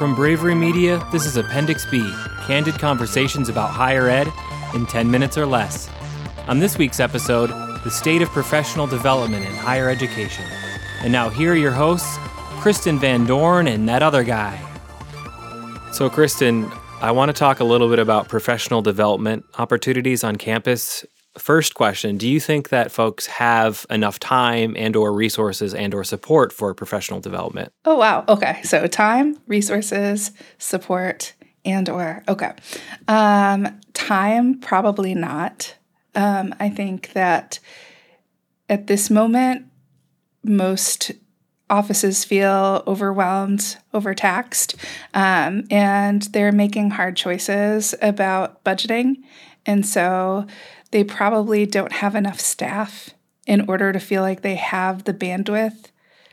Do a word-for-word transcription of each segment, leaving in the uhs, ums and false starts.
From Bravery Media, this is Appendix B, candid conversations about higher ed in ten minutes or less. On this week's episode, the state of professional development in higher education. And now here are your hosts, Kristen Van Dorn and that other guy. So Kristen, I want to talk a little bit about professional development opportunities on campus. First question, do you think that folks have enough time and or resources and or support for professional development? Oh, wow. Okay. So time, resources, support, and or, okay. Um, time, probably not. Um, I think that at this moment, most offices feel overwhelmed, overtaxed, um, and they're making hard choices about budgeting. And so they probably don't have enough staff in order to feel like they have the bandwidth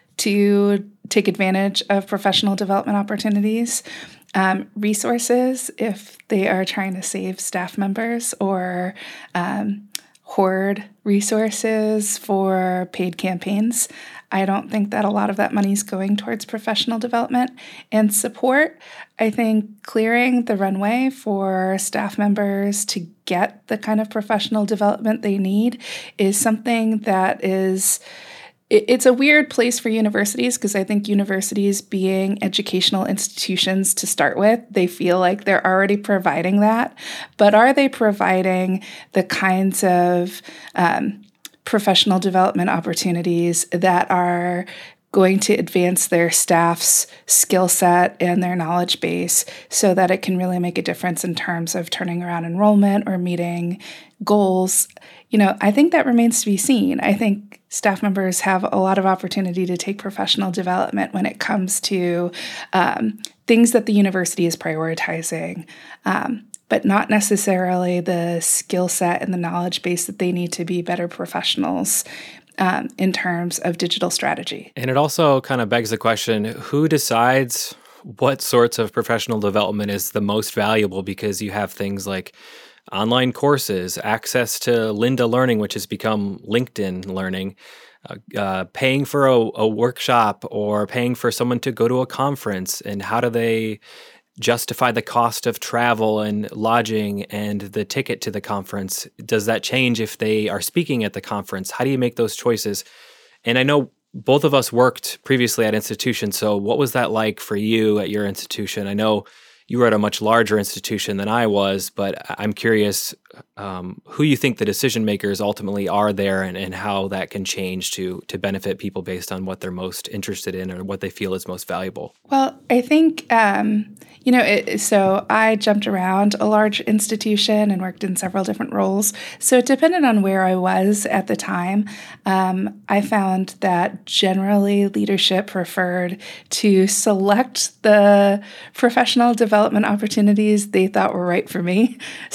to take advantage of professional development opportunities. Um, resources, if they are trying to save staff members or um, hoard resources for paid campaigns. I don't think that a lot of that money is going towards professional development and support. I think clearing the runway for staff members to get the kind of professional development they need is something that is, it's a weird place for universities because I think universities being educational institutions to start with, they feel like they're already providing that. But are they providing the kinds of um, professional development opportunities that are going to advance their staff's skill set and their knowledge base so that it can really make a difference in terms of turning around enrollment or meeting goals? You know, I think that remains to be seen. I think staff members have a lot of opportunity to take professional development when it comes to um, things that the university is prioritizing. Um, but not necessarily the skill set and the knowledge base that they need to be better professionals um, in terms of digital strategy. And it also kind of begs the question, who decides what sorts of professional development is the most valuable? Because you have things like online courses, access to Lynda Learning, which has become LinkedIn Learning, uh, uh, paying for a, a workshop or paying for someone to go to a conference, and how do they justify the cost of travel and lodging and the ticket to the conference? Does that change if they are speaking at the conference? How do you make those choices? And I know both of us worked previously at institutions, so what was that like for you at your institution? I know you were at a much larger institution than I was, but I'm curious um, who you think the decision makers ultimately are there, and, and how that can change to to benefit people based on what they're most interested in or what they feel is most valuable. Well, I think, um, you know, it, so I jumped around a large institution and worked in several different roles. So it depended on where I was at the time. Um, I found that generally leadership preferred to select the professional development opportunities they thought were right for me.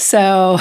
So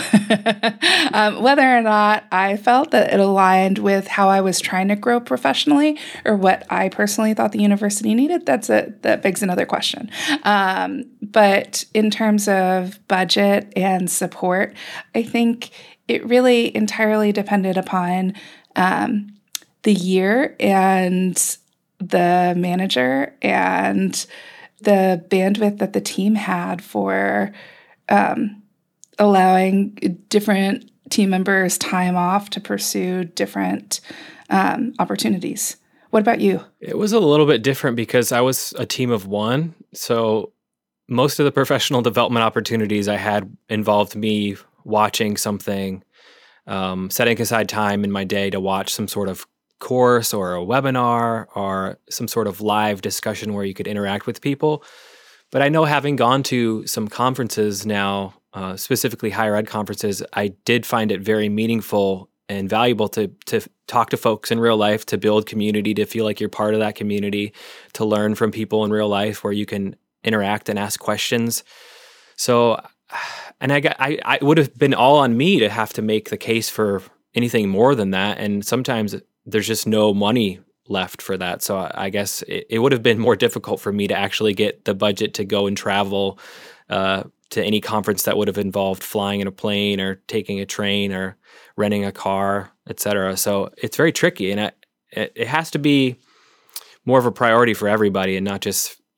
um, whether or not I felt that it aligned with how I was trying to grow professionally or what I personally thought the university needed, that's a, that begs another question. Um, but in terms of budget and support, I think it really entirely depended upon um, the year and the manager and the bandwidth that the team had for um, allowing different team members time off to pursue different um, opportunities. What about you? It was a little bit different because I was a team of one. So most of the professional development opportunities I had involved me watching something, um, setting aside time in my day to watch some sort of course or a webinar or some sort of live discussion where you could interact with people. But I know, having gone to some conferences now, uh, specifically higher ed conferences, I did find it very meaningful and valuable to to talk to folks in real life, to build community, to feel like you're part of that community, to learn from people in real life where you can interact and ask questions. So, and I got, I, I would have been all on me to have to make the case for anything more than that. And sometimes there's just no money left for that. So I, I guess it, it would have been more difficult for me to actually get the budget to go and travel uh, to any conference that would have involved flying in a plane or taking a train or renting a car, et cetera. So it's very tricky, and it, it has to be more of a priority for everybody and not just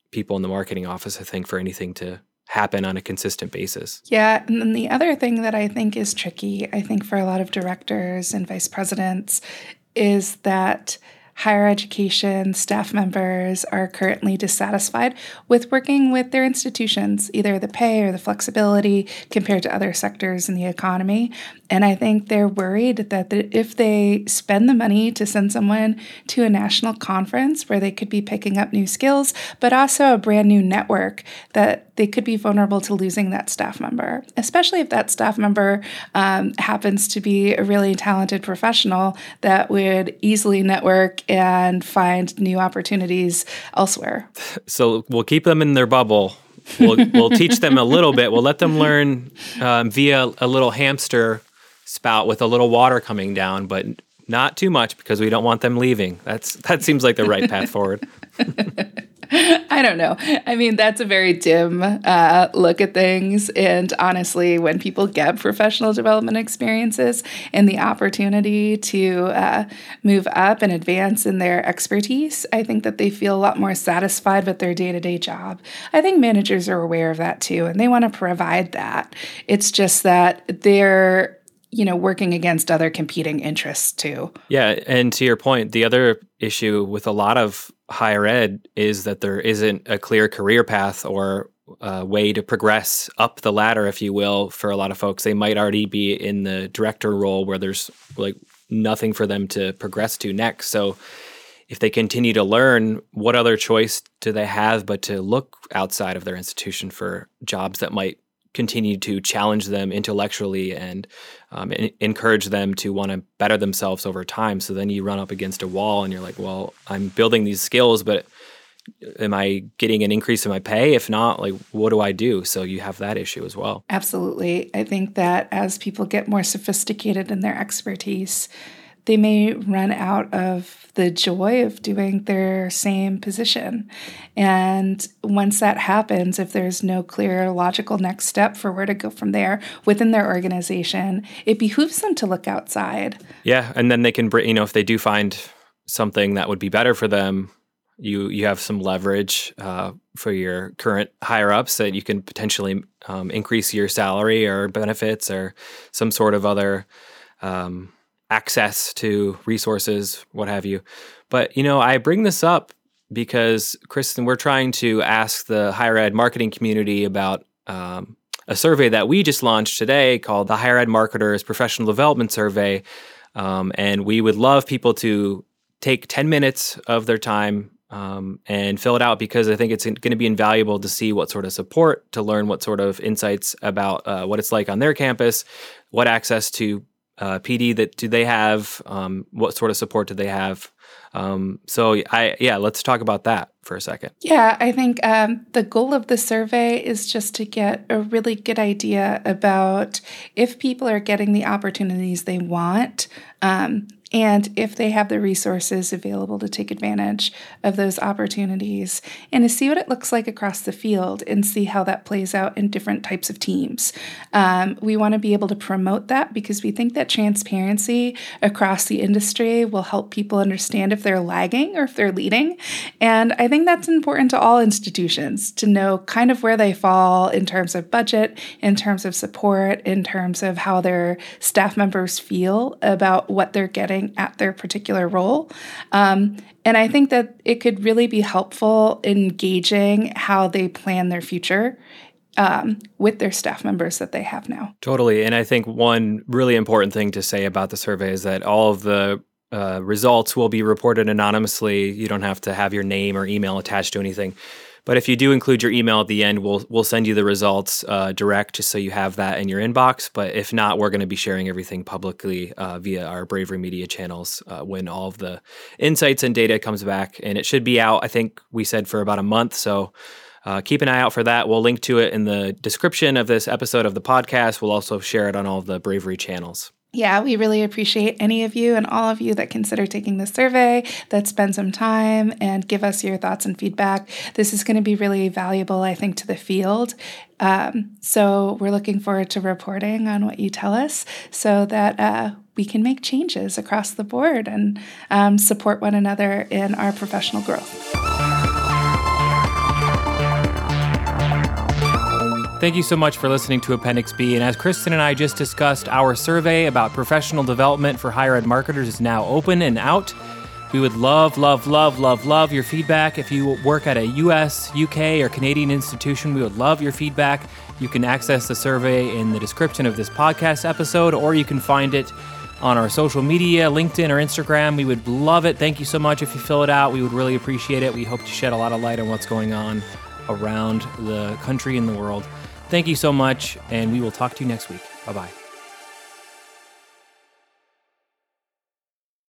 people in the marketing office, I think, for anything to happen on a consistent basis. Yeah. And then the other thing that I think is tricky, I think, for a lot of directors and vice presidents is that higher education staff members are currently dissatisfied with working with their institutions, either the pay or the flexibility compared to other sectors in the economy. And I think they're worried that the, if they spend the money to send someone to a national conference where they could be picking up new skills, but also a brand new network, that they could be vulnerable to losing that staff member, especially if that staff member um, happens to be a really talented professional that would easily network and find new opportunities elsewhere. So we'll keep them in their bubble. We'll, we'll teach them a little bit. We'll let them learn um, via a little hamster spout with a little water coming down, but not too much because we don't want them leaving. That's that seems like the right path forward. I don't know. I mean, that's a very dim uh, look at things. And honestly, when people get professional development experiences and the opportunity to uh, move up and advance in their expertise, I think that they feel a lot more satisfied with their day-to-day job. I think managers are aware of that too, and they want to provide that. It's just that they're you know, working against other competing interests too. Yeah. And to your point, the other issue with a lot of higher ed is that there isn't a clear career path or a way to progress up the ladder, if you will, for a lot of folks. They might already be in the director role where there's like nothing for them to progress to next. So if they continue to learn, what other choice do they have but to look outside of their institution for jobs that might continue to challenge them intellectually and um, in- encourage them to want to better themselves over time. So then you run up against a wall and you're like, well, I'm building these skills, but am I getting an increase in my pay? If not, like, what do I do? So you have that issue as well. Absolutely. I think that as people get more sophisticated in their expertise, they may run out of the joy of doing their same position. And once that happens, if there's no clear logical next step for where to go from there within their organization, it behooves them to look outside. Yeah. And then they can, you know, if they do find something that would be better for them, you you have some leverage uh, for your current higher ups that you can potentially um, increase your salary or benefits or some sort of other um access to resources, what have you. But, you know, I bring this up because, Kristen, we're trying to ask the higher ed marketing community about um, a survey that we just launched today called the Higher Ed Marketers Professional Development Survey. Um, and we would love people to take ten minutes of their time um, and fill it out, because I think it's going to be invaluable to see what sort of support, to learn what sort of insights about uh, what it's like on their campus, what access to Uh, P D that do they have? Um, what sort of support do they have? Um, so I, yeah, let's talk about that for a second. Yeah, I think um, the goal of the survey is just to get a really good idea about if people are getting the opportunities they want, um, and if they have the resources available to take advantage of those opportunities, and to see what it looks like across the field and see how that plays out in different types of teams. Um, we want to be able to promote that because we think that transparency across the industry will help people understand if they're lagging or if they're leading. And I think that's important to all institutions to know kind of where they fall in terms of budget, in terms of support, in terms of how their staff members feel about what they're getting at their particular role. Um, and I think that it could really be helpful in gauging how they plan their future um, with their staff members that they have now. Totally. And I think one really important thing to say about the survey is that all of the uh, results will be reported anonymously. You don't have to have your name or email attached to anything. But if you do include your email at the end, we'll we'll send you the results uh, direct, just so you have that in your inbox. But if not, we're going to be sharing everything publicly uh, via our Bravery Media channels uh, when all of the insights and data comes back. And it should be out, I think we said, for about a month. So uh, keep an eye out for that. We'll link to it in the description of this episode of the podcast. We'll also share it on all of the Bravery channels. Yeah, we really appreciate any of you and all of you that consider taking the survey, that spend some time and give us your thoughts and feedback. This is going to be really valuable, I think, to the field. Um, so we're looking forward to reporting on what you tell us so that uh, we can make changes across the board and um, support one another in our professional growth. Thank you so much for listening to Appendix B. And as Kristen and I just discussed, our survey about professional development for higher ed marketers is now open and out. We would love, love, love, love, love your feedback. If you work at a U S, U K, or Canadian institution, we would love your feedback. You can access the survey in the description of this podcast episode, or you can find it on our social media, LinkedIn or Instagram. We would love it. Thank you so much if you fill it out. We would really appreciate it. We hope to shed a lot of light on what's going on around the country and the world. Thank you so much, and we will talk to you next week. Bye-bye.